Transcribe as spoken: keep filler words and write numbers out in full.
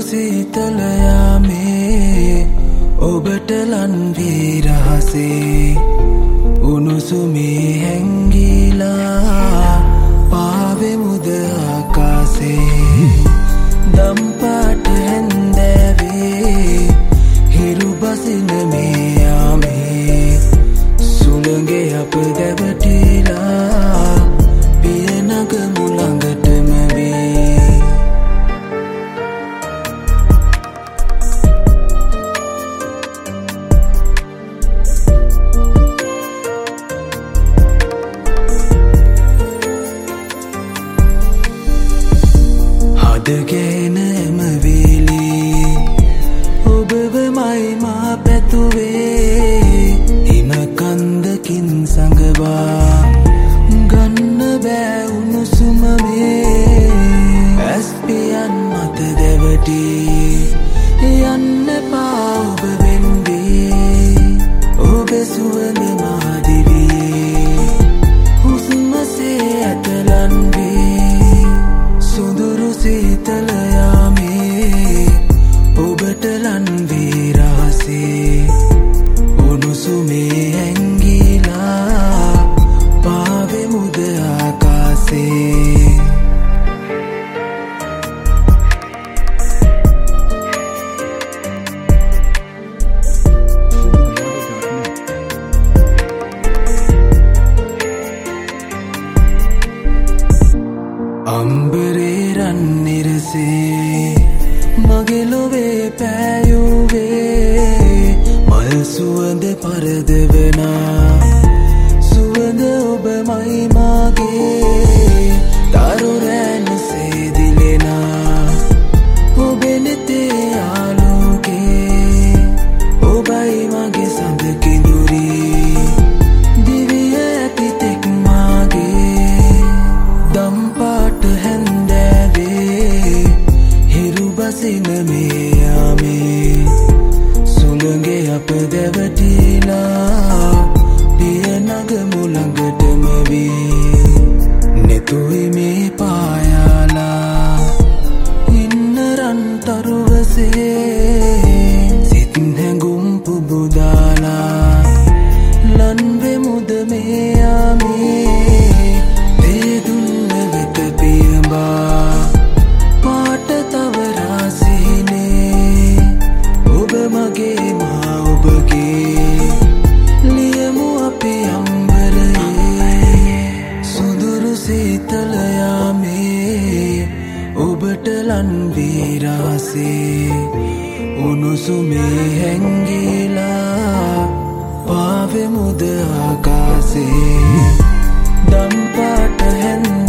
සීතල යාමේ ඔබට ලන් වී රහසේ උණුසුමේ හැංගිලා පාවෙමුද ආකාසේ දම්පාට හැන්දෑවේ හිරු බසින මේ යාමේ සුළඟේ අප දැවටිලා පියනගමු ළඟටම වේ හදගෙන එම වේලේ ඔබවමයි මා පැතුවේ හිම කන්දකින් සඟවා ගන්න බෑ උණුසුම මේ ඇස්පියන් මත දැවටි යන්න පා ඔබ වෙන්වේ ඔබේ සුවඳ මා දිවියේ හුස්මසේ ඇතලන් වේ සුදුරු සීතල යාමේ ඔබට ලන් වී රහසේ උණුසුමේ හැංගිලා පාවෙමුද ආකාසේ අම්බරේ රන් නිරසේ මගේ ලොවේ පෑයුවේ මල් සුවඳ පරදවනා සුවඳ ඔබමයි මාගේ තරු රැන් සේදිලෙනා ඔබේ නෙතේ ආලෝකේ ඔබයි මගේ සඳ කිඳුරී දිවිය ඇති තෙක් මාගේ දම්පාට හැන්දෑවේ හිරු බසින මේ යාමේ සුළඟේ අප දැවටිලා පියනගමු ළඟටම වී නෙතුයි මේ පායාලා ඉන්න රන් තරුවසේ සිත් හැඟුම් පුබුදාලා ලන් වෙමුද මේ යාමේ තේදුන්න වෙත පියඹා පාට තව රාසිනේ ඔබ මගේ මා ඔබගේ ලියමු අපි අම්බරයේ සුදුරු සීතල යාමේ ඔබට ලන් වී රහසේ උණුසුමේ හැංගිලා පාවෙමුද ආකාසේ දම්පාට හැන්ද